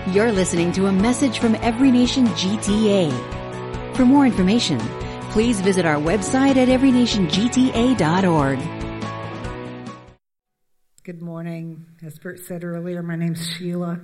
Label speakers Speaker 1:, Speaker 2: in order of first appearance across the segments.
Speaker 1: You're listening to a message from Every Nation GTA. For more information, please visit our website at everynationgta.org.
Speaker 2: Good morning. As Bert said earlier, my name's Sheila.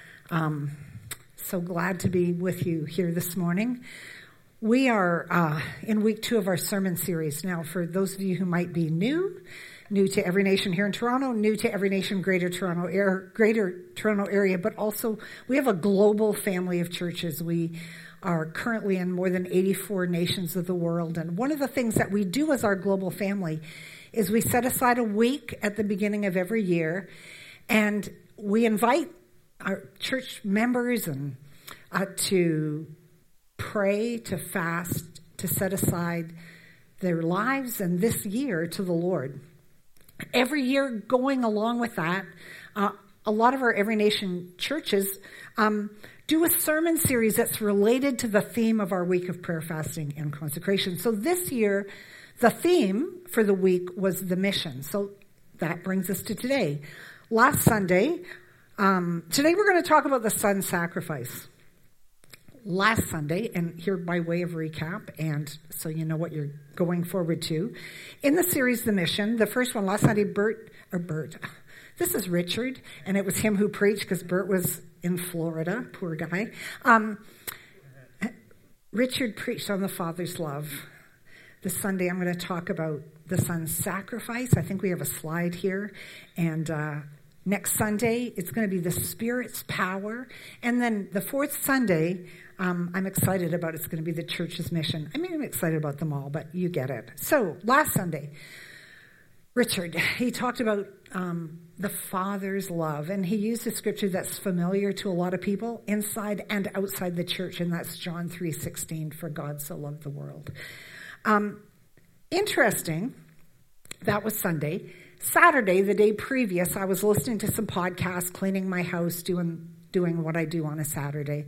Speaker 2: So glad to be with you here this morning. We are in week 2 of our sermon series. Now, for those of you who might be new to Every Nation here in Toronto, new to Every Nation Greater Toronto area, but also we have a global family of churches. We are currently in more than 84 nations of the world. And one of the things that we do as our global family is we set aside a week at the beginning of every year, and we invite our church members and to pray, to fast, to set aside their lives and this year to the Lord. Every year going along with that, a lot of our Every Nation churches do a sermon series that's related to the theme of our week of prayer, fasting, and consecration. So this year, the theme for the week was the mission. So that brings us to today. Last Sunday, today we're going to talk about the Son sacrifice. Last Sunday, and here by way of recap, and so you know what you're going forward to, in the series The Mission, the first one, last Sunday, this is Richard, and it was him who preached because Bert was in Florida, poor guy. Richard preached on the Father's love. This Sunday, I'm going to talk about the Son's sacrifice. I think we have a slide here, and next Sunday, it's going to be the Spirit's power, and then the fourth Sunday, I'm excited about it's going to be the church's mission. I mean, I'm excited about them all, but you get it. So, last Sunday, Richard, he talked about the Father's love, and he used a scripture that's familiar to a lot of people inside and outside the church, and that's John 3:16, for God so loved the world. Interesting, that was Sunday. Saturday, the day previous, I was listening to some podcasts, cleaning my house, doing what I do on a Saturday.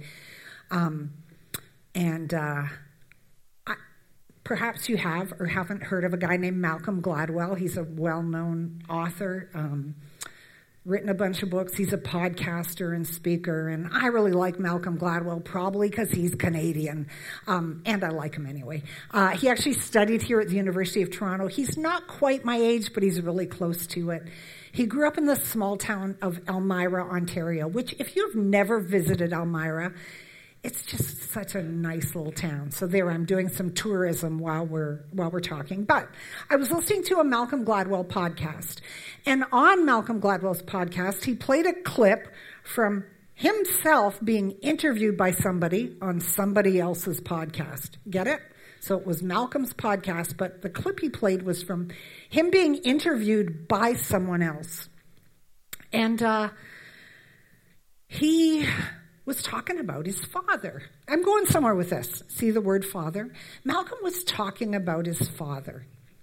Speaker 2: Perhaps you have or haven't heard of a guy named Malcolm Gladwell. He's a well-known author, written a bunch of books. He's a podcaster and speaker, and I really like Malcolm Gladwell, probably because he's Canadian, and I like him anyway. He actually studied here at the University of Toronto. He's not quite my age, but he's really close to it. He grew up in the small town of Elmira, Ontario, which if you've never visited Elmira, it's just such a nice little town. So there, I'm doing some tourism while we're talking. But I was listening to a Malcolm Gladwell podcast. And on Malcolm Gladwell's podcast, he played a clip from himself being interviewed by somebody on somebody else's podcast. Get it? So it was Malcolm's podcast, but the clip he played was from him being interviewed by someone else. And he was talking about his father. I'm going somewhere with this. See the word father? Malcolm was talking about his father.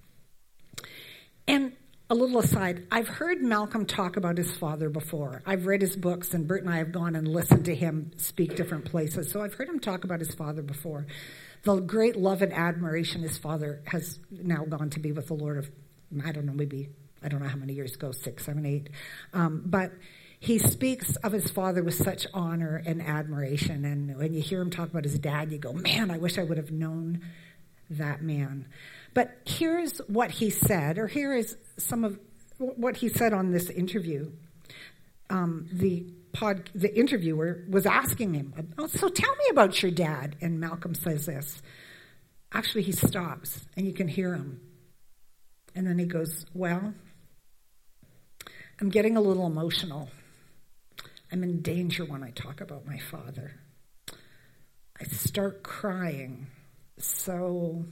Speaker 2: And a little aside, I've heard Malcolm talk about his father before. I've read his books, and Bert and I have gone and listened to him speak different places. So I've heard him talk about his father before. The great love and admiration his father has now gone to be with the Lord of, I don't know how many years ago, 6, 7, 8. But he speaks of his father with such honor and admiration. And when you hear him talk about his dad, you go, man, I wish I would have known that man. But here's what he said, or here is some of what he said on this interview. The interviewer was asking him, so tell me about your dad. And Malcolm says this. Actually, he stops, and you can hear him. And then he goes, well, I'm getting a little emotional. I'm in danger when I talk about my father. I start crying. So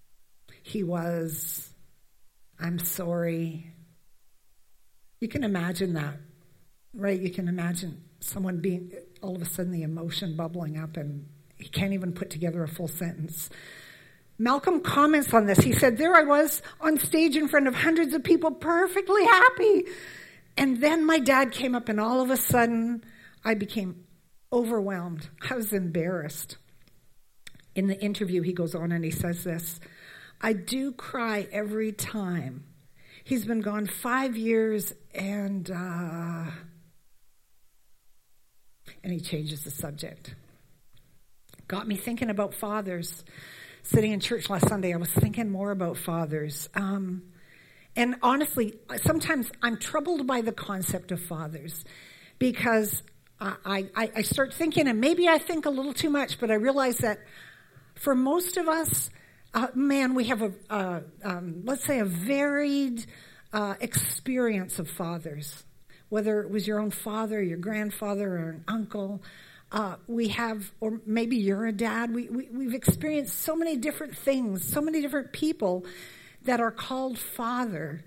Speaker 2: I'm sorry. You can imagine that, right? You can imagine someone being, all of a sudden the emotion bubbling up, and he can't even put together a full sentence. Malcolm comments on this. He said, there I was on stage in front of hundreds of people, perfectly happy. And then my dad came up, and all of a sudden, I became overwhelmed. I was embarrassed. In the interview, he goes on and he says this, I do cry every time. He's been gone 5 years, and and he changes the subject. Got me thinking about fathers. Sitting in church last Sunday, I was thinking more about fathers. And honestly, sometimes I'm troubled by the concept of fathers because I start thinking, and maybe I think a little too much, but I realize that for most of us, we have let's say a varied experience of fathers. Whether it was your own father, your grandfather, or an uncle, we have, or maybe you're a dad. We've experienced so many different things, so many different people that are called father.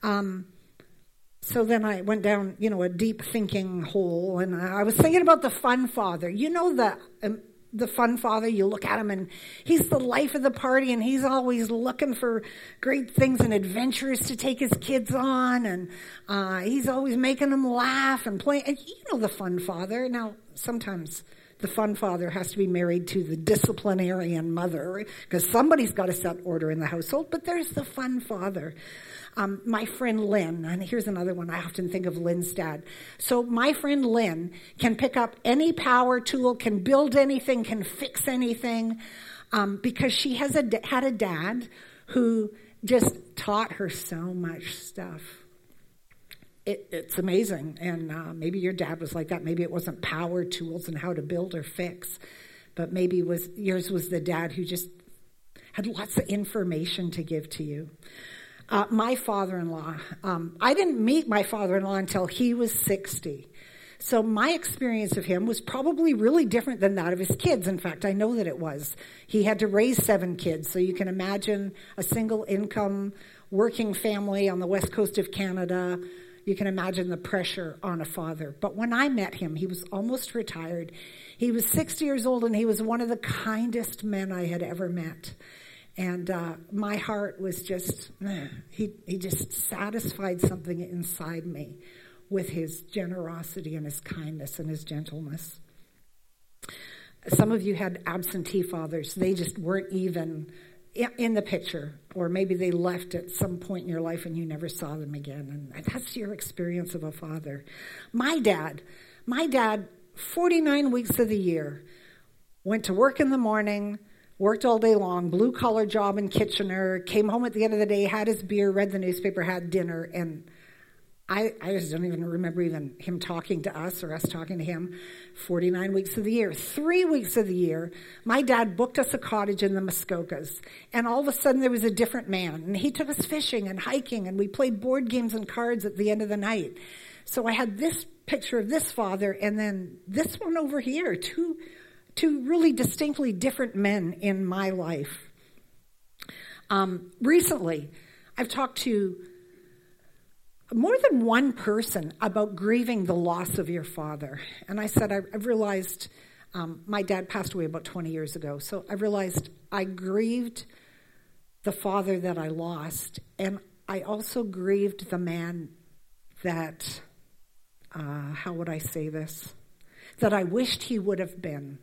Speaker 2: So then I went down, a deep thinking hole, and I was thinking about the fun father. You know the fun father, you look at him and he's the life of the party and he's always looking for great things and adventures to take his kids on, and he's always making them laugh and play. And you know the fun father. Now, sometimes the fun father has to be married to the disciplinarian mother because somebody's got to set order in the household, but there's the fun father. My friend Lynn, and here's another one, I often think of Lynn's dad. So my friend Lynn can pick up any power tool, can build anything, can fix anything, because she has had a dad who just taught her so much stuff. It's amazing, and maybe your dad was like that. Maybe it wasn't power tools and how to build or fix, but maybe yours was the dad who just had lots of information to give to you. My father-in-law, I didn't meet my father-in-law until he was 60. So my experience of him was probably really different than that of his kids. In fact, I know that it was. He had to raise 7 kids. So you can imagine a single income working family on the west coast of Canada. You can imagine the pressure on a father. But when I met him, he was almost retired. He was 60 years old, and he was one of the kindest men I had ever met. And my heart was just, he just satisfied something inside me with his generosity and his kindness and his gentleness. Some of you had absentee fathers. They just weren't even in the picture, or maybe they left at some point in your life and you never saw them again. And that's your experience of a father. My dad, 49 weeks of the year, went to work in the morning, worked all day long, blue-collar job in Kitchener, came home at the end of the day, had his beer, read the newspaper, had dinner, and I just don't even remember even him talking to us or us talking to him 49 weeks of the year. 3 weeks of the year, my dad booked us a cottage in the Muskokas, and all of a sudden there was a different man, and he took us fishing and hiking, and we played board games and cards at the end of the night. So I had this picture of this father, and then this one over here, two really distinctly different men in my life. Recently, I've talked to more than one person about grieving the loss of your father. And I said, I've realized, my dad passed away about 20 years ago, so I realized I grieved the father that I lost, and I also grieved the man that, how would I say this, that I wished he would have been.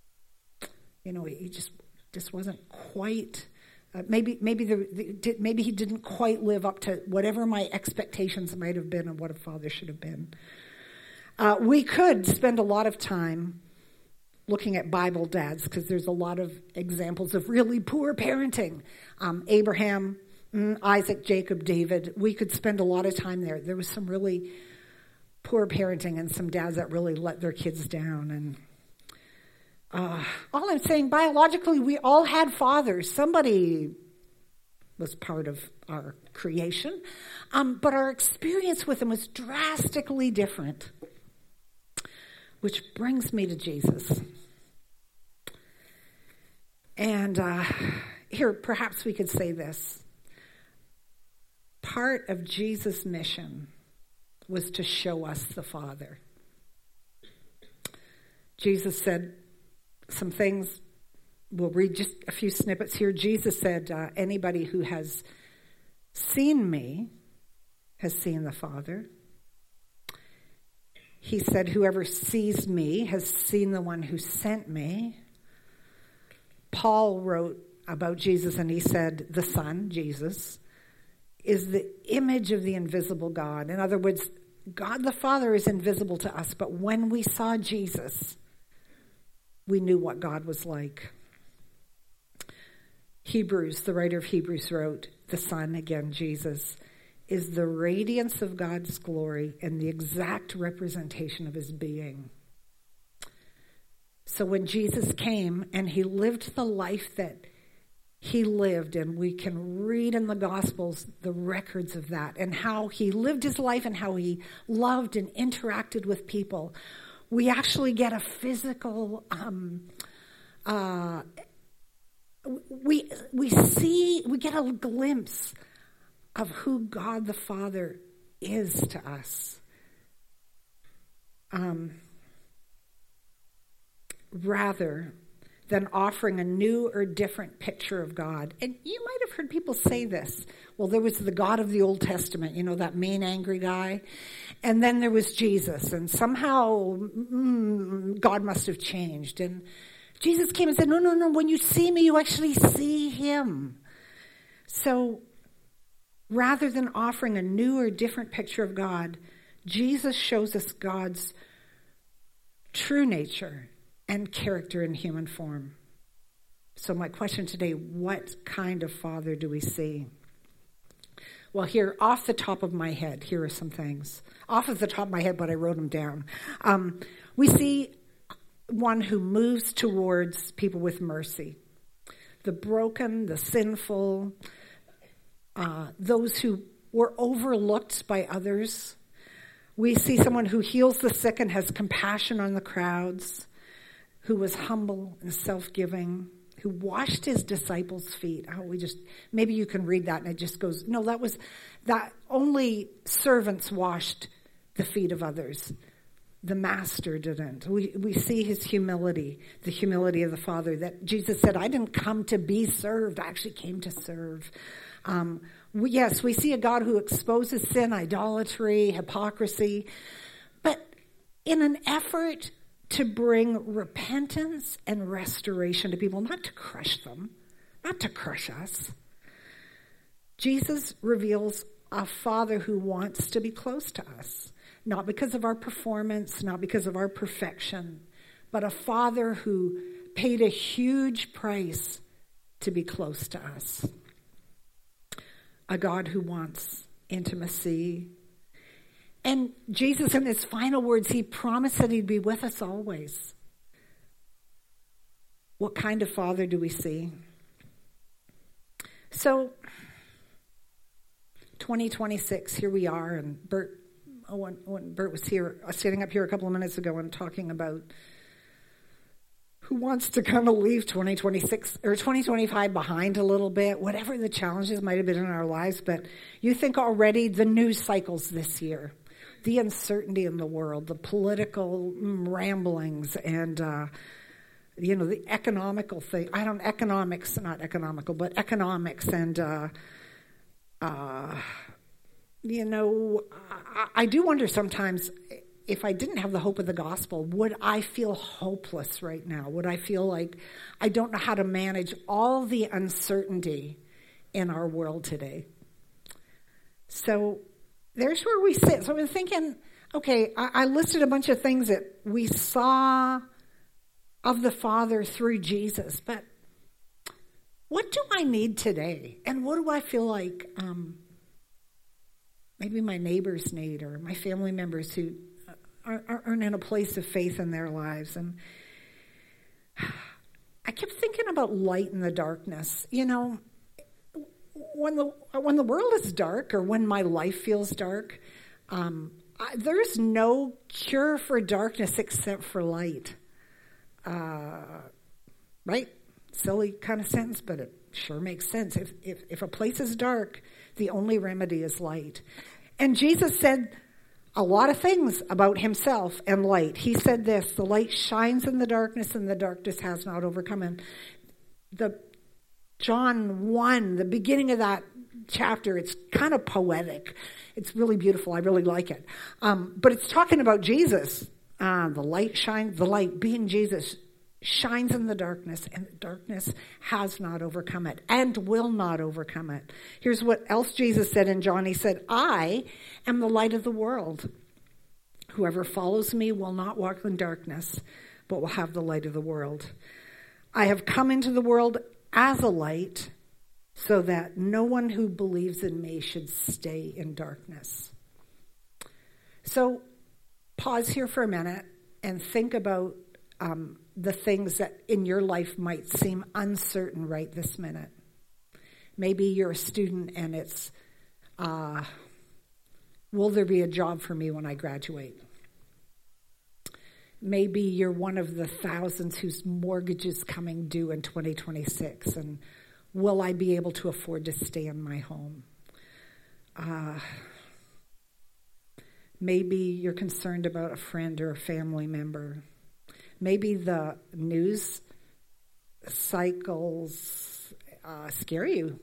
Speaker 2: He just wasn't quite. Maybe he didn't quite live up to whatever my expectations might have been of what a father should have been. We could spend a lot of time looking at Bible dads because there's a lot of examples of really poor parenting. Abraham, Isaac, Jacob, David. We could spend a lot of time there. There was some really poor parenting and some dads that really let their kids down. And all I'm saying, biologically, we all had fathers. Somebody was part of our creation, but our experience with them was drastically different. Which brings me to Jesus. And here, perhaps we could say this. Part of Jesus' mission was to show us the Father. Jesus said some things. We'll read just a few snippets here. Jesus said, anybody who has seen me has seen the Father. He said, whoever sees me has seen the one who sent me. Paul wrote about Jesus, and he said, the Son, Jesus, is the image of the invisible God. In other words, God the Father is invisible to us, but when we saw Jesus, we knew what God was like. Hebrews, the writer of Hebrews wrote, the Son, again, Jesus, is the radiance of God's glory and the exact representation of his being. So when Jesus came and he lived the life that he lived, and we can read in the Gospels the records of that and how he lived his life and how he loved and interacted with people, we actually get a physical, we get a glimpse of who God the Father is to us. Rather than offering a new or different picture of God. And you might have heard people say this. Well, there was the God of the Old Testament, that mean, angry guy. And then there was Jesus. And somehow God must have changed. And Jesus came and said, no, when you see me, you actually see him. So rather than offering a new or different picture of God, Jesus shows us God's true nature and character in human form. So my question today, what kind of Father do we see? Well, here, off the top of my head, here are some things. Off of the top of my head, but I wrote them down. We see one who moves towards people with mercy. The broken, the sinful, those who were overlooked by others. We see someone who heals the sick and has compassion on the crowds, who was humble and self-giving, who washed his disciples' feet. Maybe you can read that and it just goes, no, that only servants washed the feet of others. The master didn't. We see his humility, the humility of the Father, that Jesus said, I didn't come to be served. I actually came to serve. We see a God who exposes sin, idolatry, hypocrisy, but in an effort to bring repentance and restoration to people, not to crush them, not to crush us. Jesus reveals a Father who wants to be close to us, not because of our performance, not because of our perfection, but a Father who paid a huge price to be close to us. A God who wants intimacy. And Jesus, in his final words, he promised that he'd be with us always. What kind of Father do we see? So, 2026, here we are, and when Bert was here, sitting up here a couple of minutes ago and talking about who wants to kind of leave 2026 or 2025 behind a little bit, whatever the challenges might have been in our lives, but you think already the news cycles this year, the uncertainty in the world, the political ramblings, and the economical thing. Economics and I do wonder sometimes, if I didn't have the hope of the gospel, would I feel hopeless right now? Would I feel like I don't know how to manage all the uncertainty in our world today? So there's where we sit. So I was thinking, okay, I listed a bunch of things that we saw of the Father through Jesus, but what do I need today? And what do I feel like maybe my neighbors need, or my family members who aren't in a place of faith in their lives? And I kept thinking about light in the darkness. When the world is dark, or when my life feels dark, there's no cure for darkness except for light. Right? Silly kind of sentence, but it sure makes sense. If a place is dark, the only remedy is light. And Jesus said a lot of things about himself and light. He said this: the light shines in the darkness, and the darkness has not overcome him. The John 1, the beginning of that chapter, it's kind of poetic. It's really beautiful. I really like it. But it's talking about Jesus. The light being Jesus, shines in the darkness, and the darkness has not overcome it and will not overcome it. Here's what else Jesus said in John. He said, I am the light of the world. Whoever follows me will not walk in darkness, but will have the light of the world. I have come into the world as a light, so that no one who believes in me should stay in darkness. So pause here for a minute and think about the things that in your life might seem uncertain right this minute. Maybe you're a student and it's, will there be a job for me when I graduate? Maybe you're one of the thousands whose mortgage is coming due in 2026, and will I be able to afford to stay in my home? Maybe you're concerned about a friend or a family member. Maybe the news cycles scare you.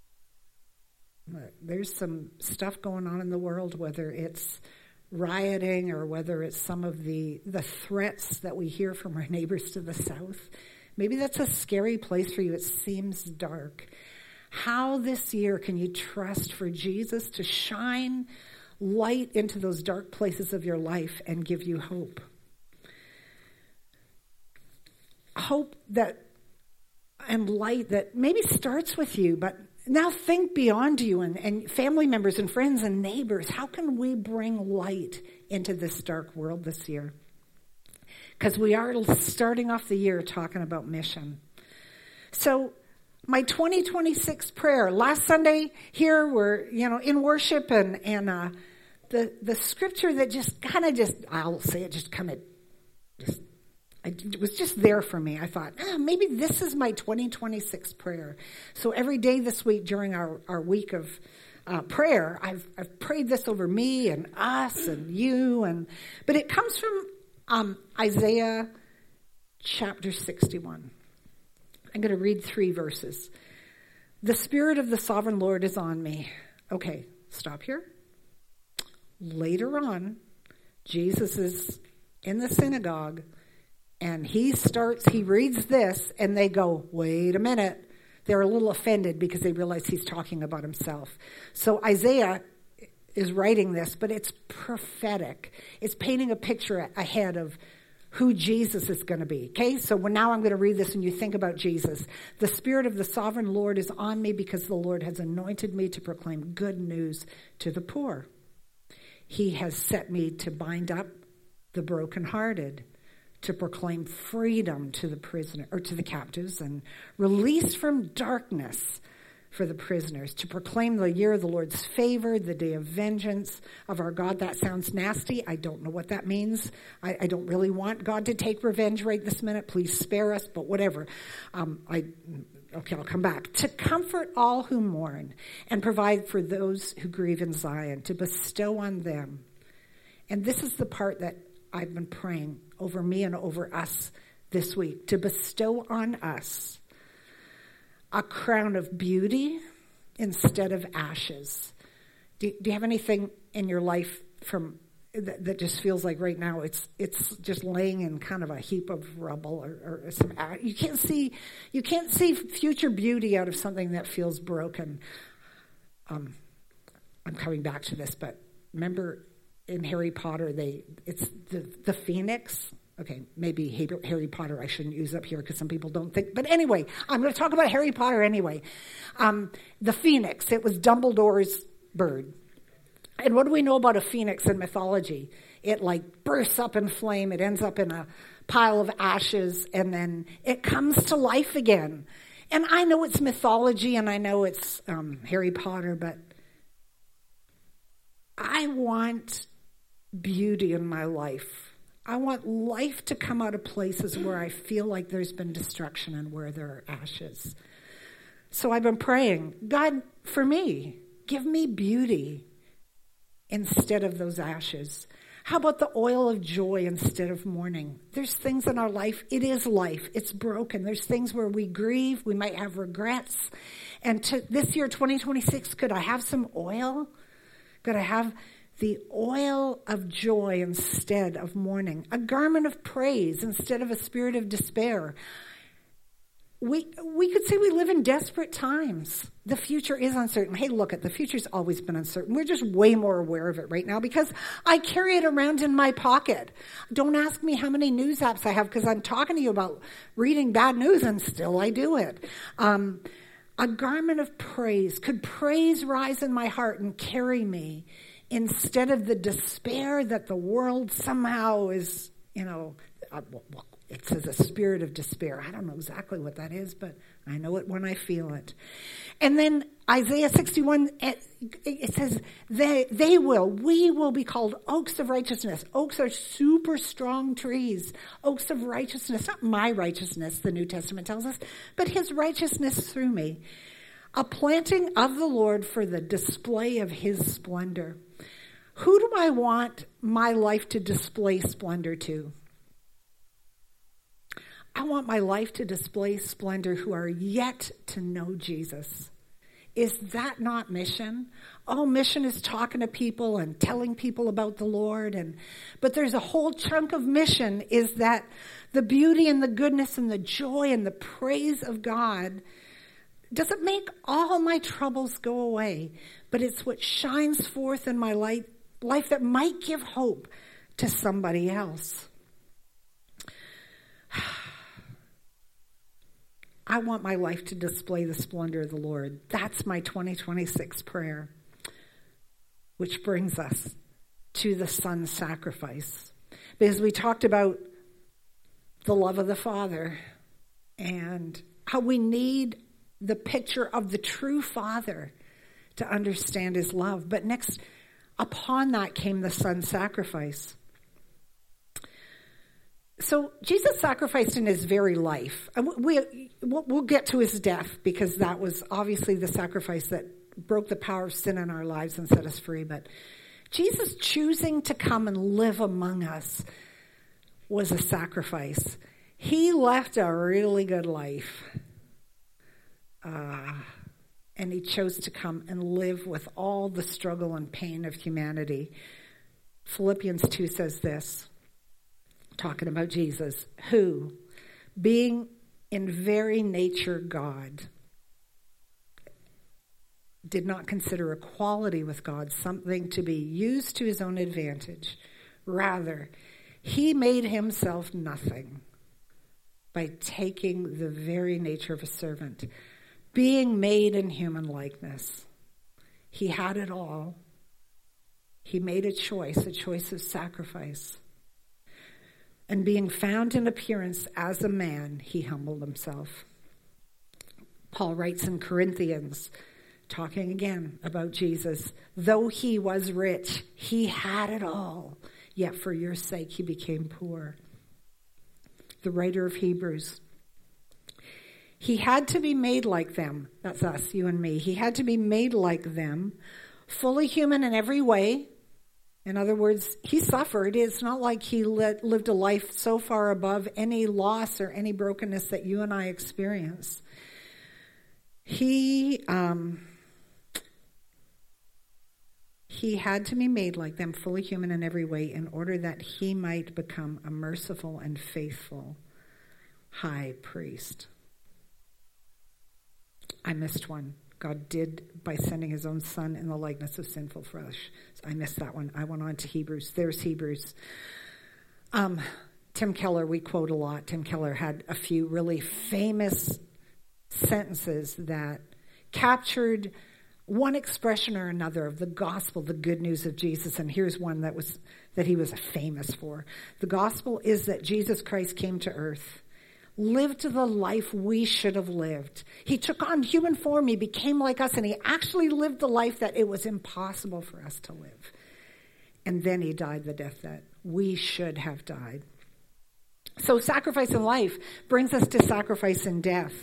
Speaker 2: There's some stuff going on in the world, whether it's rioting or whether it's some of the threats that we hear from our neighbors to the south. Maybe that's a scary place for you. It seems dark. How this year can you trust for Jesus to shine light into those dark places of your life and give you hope? Hope that and light that maybe starts with you, but now think beyond you and family members and friends and neighbors. How can we bring light into this dark world this year? Because we are starting off the year talking about mission. So my 2026 prayer, last Sunday here we're, in worship and the scripture that it was just there for me. I thought, maybe this is my 2026 prayer. So every day this week during our week of prayer, I've prayed this over me and us and you, but it comes from Isaiah chapter 61. I'm going to read 3 verses. The Spirit of the Sovereign Lord is on me. Okay, stop here. Later on, Jesus is in the synagogue, and he reads this, and they go, wait a minute. They're a little offended because they realize he's talking about himself. So Isaiah is writing this, but it's prophetic. It's painting a picture ahead of who Jesus is going to be. Okay, so now I'm going to read this and you think about Jesus. The Spirit of the Sovereign Lord is on me because the Lord has anointed me to proclaim good news to the poor. He has set me to bind up the brokenhearted, to proclaim freedom to the prisoner or to the captives and release from darkness for the prisoners, to proclaim the year of the Lord's favor, the day of vengeance of our God. That sounds nasty. I don't know what that means. I don't really want God to take revenge right this minute. Please spare us, but whatever. I'll come back. To comfort all who mourn and provide for those who grieve in Zion, to bestow on them. And this is the part that I've been praying over me and over us this week, to bestow on us a crown of beauty instead of ashes. Do you have anything in your life that just feels like right now it's just laying in kind of a heap of rubble or some? You can't see future beauty out of something that feels broken. I'm coming back to this, but remember in Harry Potter, it's the phoenix. Okay, maybe Harry Potter I shouldn't use up here because some people don't think. But anyway, I'm going to talk about Harry Potter anyway. The phoenix, it was Dumbledore's bird. And what do we know about a phoenix in mythology? It bursts up in flame. It ends up in a pile of ashes, and then it comes to life again. And I know it's mythology, and I know it's Harry Potter, but I want beauty in my life. I want life to come out of places where I feel like there's been destruction and where there are ashes. So I've been praying, God, for me, give me beauty instead of those ashes. How about the oil of joy instead of mourning? There's things in our life. It is life. It's broken. There's things where we grieve. We might have regrets. And this year, 2026, could I have some oil? Could I have the oil of joy instead of mourning, a garment of praise instead of a spirit of despair? we could say we live in desperate times. The future is uncertain. Hey, look, the future's always been uncertain. We're just way more aware of it right now because I carry it around in my pocket. Don't ask me how many news apps I have because I'm talking to you about reading bad news and still I do it. A garment of praise. Could praise rise in my heart and carry me instead of the despair that the world somehow is, it says a spirit of despair. I don't know exactly what that is, but I know it when I feel it. And then Isaiah 61, it says, we will be called oaks of righteousness. Oaks are super strong trees. Oaks of righteousness, not my righteousness, the New Testament tells us, but his righteousness through me. A planting of the Lord for the display of his splendor. Who do I want my life to display splendor to? I want my life to display splendor who are yet to know Jesus. Is that not mission? Oh, mission is talking to people and telling people about the Lord. But there's a whole chunk of mission is that the beauty and the goodness and the joy and the praise of God doesn't make all my troubles go away, but it's what shines forth in my life that might give hope to somebody else. I want my life to display the splendor of the Lord. That's my 2026 prayer, which brings us to the Son's sacrifice. Because we talked about the love of the Father and how we need the picture of the true Father to understand his love. But next, upon that came the Son's sacrifice. So Jesus sacrificed in his very life. We'll get to his death because that was obviously the sacrifice that broke the power of sin in our lives and set us free. But Jesus choosing to come and live among us was a sacrifice. He left a really good life. And he chose to come and live with all the struggle and pain of humanity. Philippians 2 says this, talking about Jesus, who, being in very nature God, did not consider equality with God something to be used to his own advantage. Rather, he made himself nothing by taking the very nature of a servant, being made in human likeness. He had it all. He made a choice of sacrifice. And being found in appearance as a man, he humbled himself. Paul writes in Corinthians, talking again about Jesus, though he was rich, he had it all, yet for your sake he became poor. The writer of Hebrews, he had to be made like them. That's us, you and me. He had to be made like them, fully human in every way. In other words, he suffered. It's not like he lived a life so far above any loss or any brokenness that you and I experience. He had to be made like them, fully human in every way, in order that he might become a merciful and faithful high priest. I missed one. God did by sending his own son in the likeness of sinful flesh. So I missed that one. I went on to Hebrews. There's Hebrews. Tim Keller, we quote a lot. Tim Keller had a few really famous sentences that captured one expression or another of the gospel, the good news of Jesus. And here's one that he was famous for. The gospel is that Jesus Christ came to earth, lived the life we should have lived. He took on human form. He became like us, and he actually lived the life that it was impossible for us to live. And then he died the death that we should have died. So sacrifice in life brings us to sacrifice in death.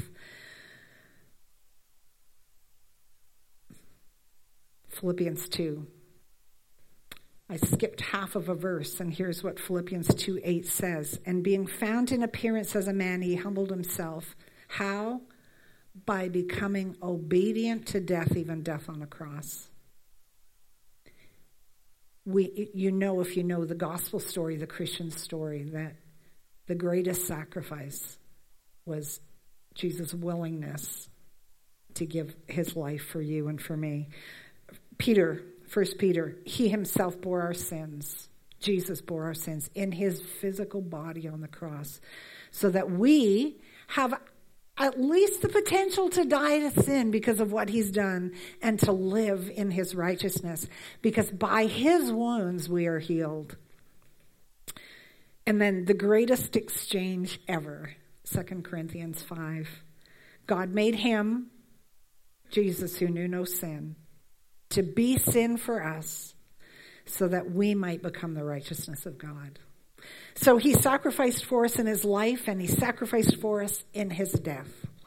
Speaker 2: Philippians 2. I skipped half of a verse, and here's what Philippians 2:8 says. And being found in appearance as a man, he humbled himself. How? By becoming obedient to death, even death on a cross. If you know the gospel story, the Christian story, that the greatest sacrifice was Jesus' willingness to give his life for you and for me. Peter, 1 Peter, he himself bore our sins. Jesus bore our sins in his physical body on the cross so that we have at least the potential to die to sin because of what he's done and to live in his righteousness, because by his wounds we are healed. And then the greatest exchange ever, 2 Corinthians 5. God made him, Jesus, who knew no sin, to be sin for us so that we might become the righteousness of God. So he sacrificed for us in his life, and he sacrificed for us in his death.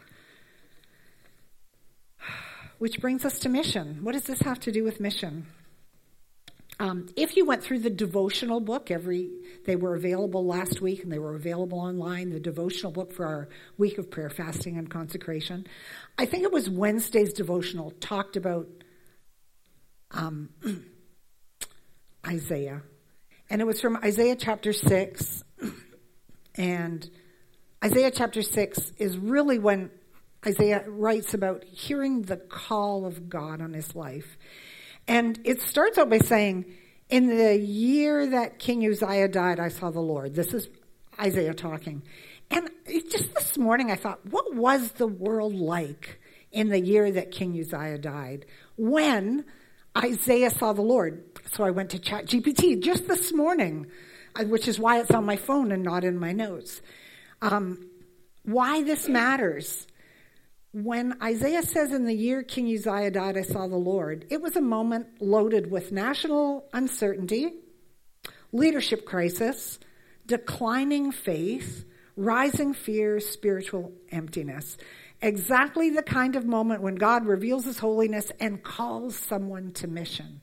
Speaker 2: Which brings us to mission. What does this have to do with mission? If you went through the devotional book, they were available last week and they were available online, the devotional book for our week of prayer, fasting, and consecration. I think it was Wednesday's devotional talked about Isaiah. And it was from Isaiah chapter 6. And Isaiah chapter 6 is really when Isaiah writes about hearing the call of God on his life. And it starts out by saying, in the year that King Uzziah died, I saw the Lord. This is Isaiah talking. And just this morning I thought, what was the world like in the year that King Uzziah died when Isaiah saw the Lord? So I went to ChatGPT just this morning, which is why it's on my phone and not in my notes. Why this matters. When Isaiah says, in the year King Uzziah died, I saw the Lord, it was a moment loaded with national uncertainty, leadership crisis, declining faith, rising fear, spiritual emptiness. Exactly the kind of moment when God reveals his holiness and calls someone to mission.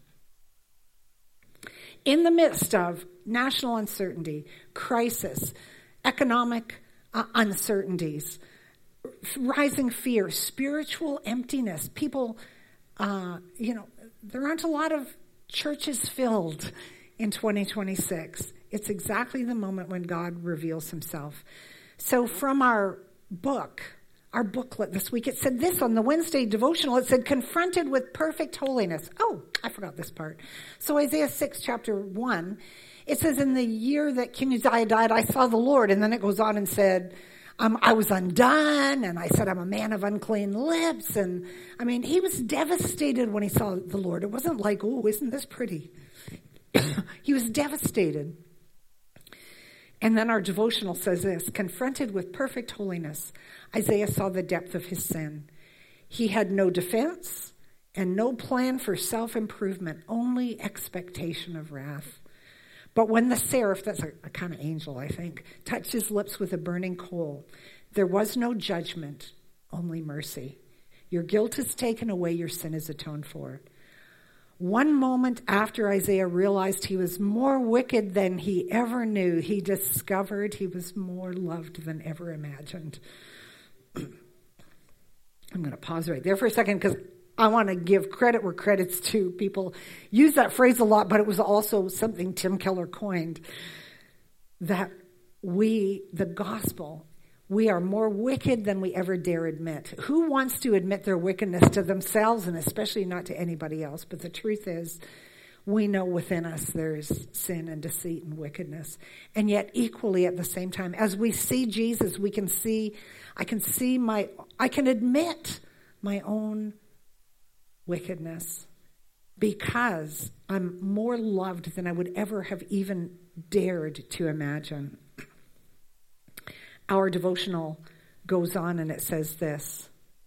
Speaker 2: In the midst of national uncertainty, crisis, economic uncertainties, rising fear, spiritual emptiness. People, there aren't a lot of churches filled in 2026. It's exactly the moment when God reveals himself. So from our booklet this week, it said this on the Wednesday devotional. It said, confronted with perfect holiness. Oh, I forgot this part. So Isaiah 6, chapter 1, it says, in the year that King Uzziah died, I saw the Lord. And then it goes on and said, I was undone, and I said, I'm a man of unclean lips. And he was devastated when he saw the Lord. It wasn't like, oh, isn't this pretty? He was devastated. And then our devotional says this, confronted with perfect holiness, Isaiah saw the depth of his sin. He had no defense and no plan for self-improvement, only expectation of wrath. But when the seraph, that's a kind of angel, I think, touched his lips with a burning coal, there was no judgment, only mercy. Your guilt is taken away, your sin is atoned for. One moment after Isaiah realized he was more wicked than he ever knew, he discovered he was more loved than ever imagined. I'm going to pause right there for a second because I want to give credit where credit's due. People use that phrase a lot, but it was also something Tim Keller coined, that the gospel, we are more wicked than we ever dare admit. Who wants to admit their wickedness to themselves, and especially not to anybody else? But the truth is, we know within us there's sin and deceit and wickedness. And yet equally at the same time, as we see Jesus, I can admit my own wickedness because I'm more loved than I would ever have even dared to imagine. Our devotional goes on and it says this.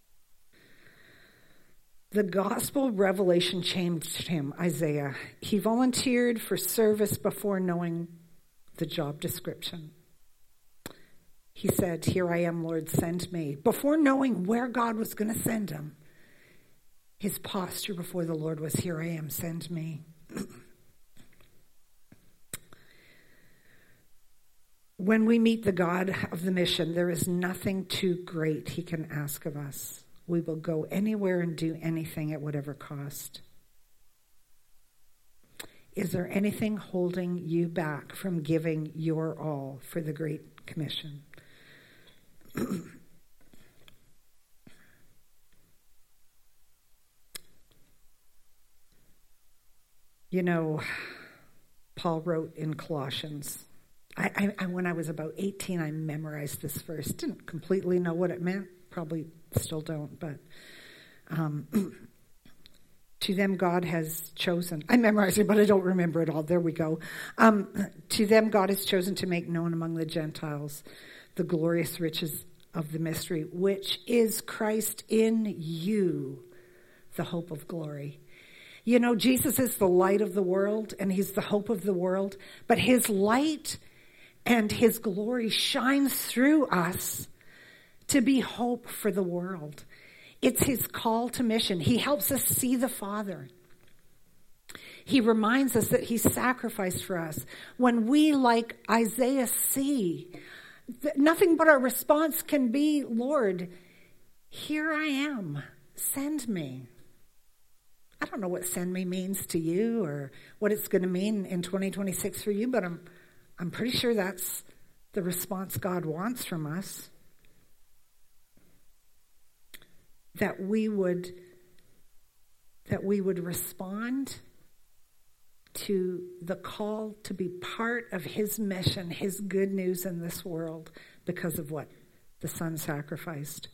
Speaker 2: The gospel revelation changed him, Isaiah. He volunteered for service before knowing the job description. He said, here I am, Lord, send me. Before knowing where God was going to send him, his posture before the Lord was, here I am, send me. When we meet the God of the mission, there is nothing too great he can ask of us. We will go anywhere and do anything at whatever cost. Is there anything holding you back from giving your all for the Great Commission? You know, Paul wrote in Colossians, when I was about 18, I memorized this verse. Didn't completely know what it meant. Probably still don't, but to them God has chosen. I memorized it, but I don't remember it all. There we go. To them God has chosen to make known among the Gentiles the glorious riches of the mystery, which is Christ in you, the hope of glory. You know, Jesus is the light of the world, and he's the hope of the world, but his light and his glory shines through us to be hope for the world. It's his call to mission. He helps us see the Father. He reminds us that he sacrificed for us. When we, like Isaiah, see, nothing but our response can be, Lord, here I am, send me. I don't know what send me means to you or what it's going to mean in 2026 for you, but I'm pretty sure that's the response God wants from us. That we would respond to the call to be part of his mission, his good news in this world because of what the Son sacrificed.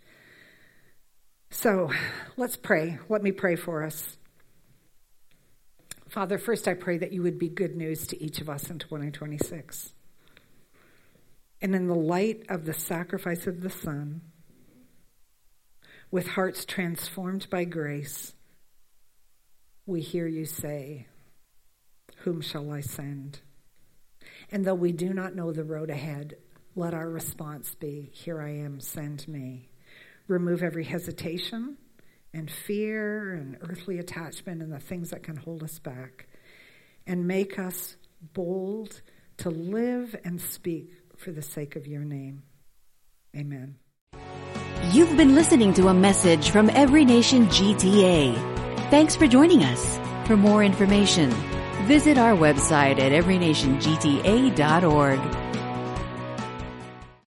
Speaker 2: So let's pray. Let me pray for us. Father, first I pray that you would be good news to each of us in 2026. And in the light of the sacrifice of the Son, with hearts transformed by grace, we hear you say, whom shall I send? And though we do not know the road ahead, let our response be, here I am, send me. Remove every hesitation and fear and earthly attachment and the things that can hold us back. And make us bold to live and speak for the sake of your name. Amen.
Speaker 1: You've been listening to a message from Every Nation GTA. Thanks for joining us. For more information, visit our website at everynationgta.org.